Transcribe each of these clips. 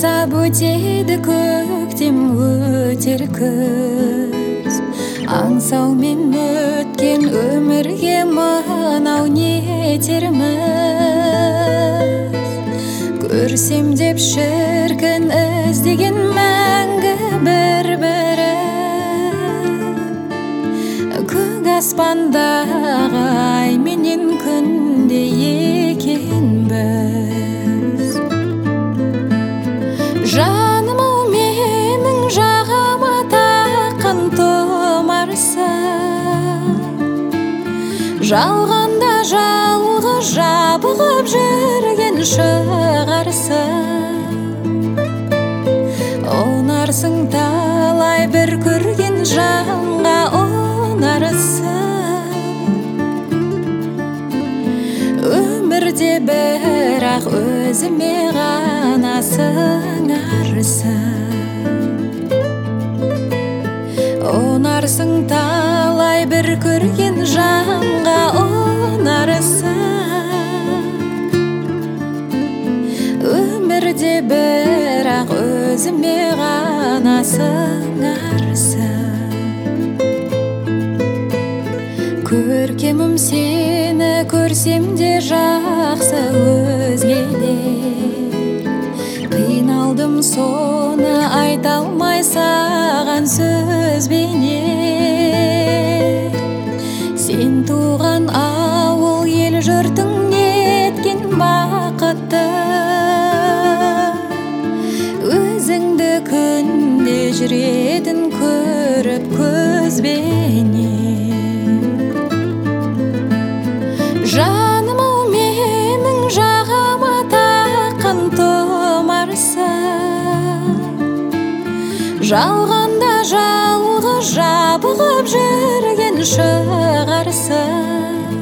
аңсап өтеді көктем өтер күз, аңсаумен өткен өмірге мынау не етерміз. Көрсем деп шіркін іздеген мәңгі бір-бірін, көк аспандағы ай менен күндей екенбіз. Жаным-ау менің жағама таққан тұмарсың, жалғанда жалғыз жабылып жүрген шығарсың. Онарсың талай бір көрген жанға онарсың. Өмірде бірақ өзіме ғана сыңарсың. Онарсың талай бір көрген жанға онарсың. Өмірде бірақ өзіме ғана сыңарсың. Көркемім сені көрсем де жақсы өзгелер, қиналдым соны айта алмай саған сөзбенен. Сен туған ауыл ел жұртың неткен бақытты, өзіңді күнде жүретін көріп көзбенен. Жаным-ау менің жағама таққан тұмарсың, жалғанда жалғыз жабылып жүрген шығарсың.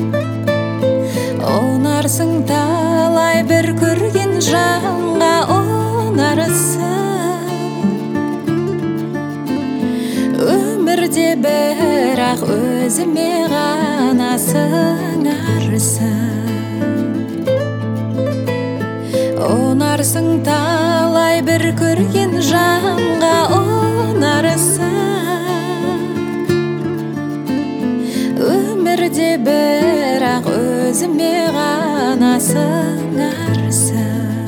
Онарсың талай бір көрген жанға онарсың. Өмірде бірақ өзіме ғана сыңарсың. Онарсың талай бір көрген жанға онарсың. Өмірде бірақ өзіме ғана сыңарсың.